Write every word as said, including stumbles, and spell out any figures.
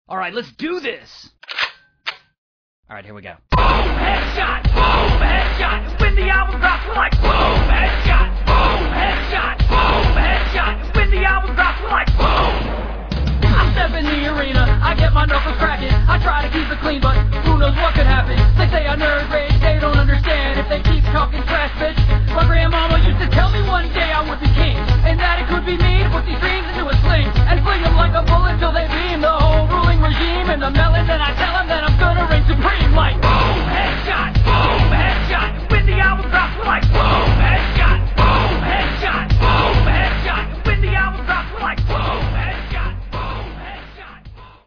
Alright, let's do this! Alright, here we go. Boom, headshot, boom, headshot. And when the album drops, we're like, boom, headshot, boom, headshot.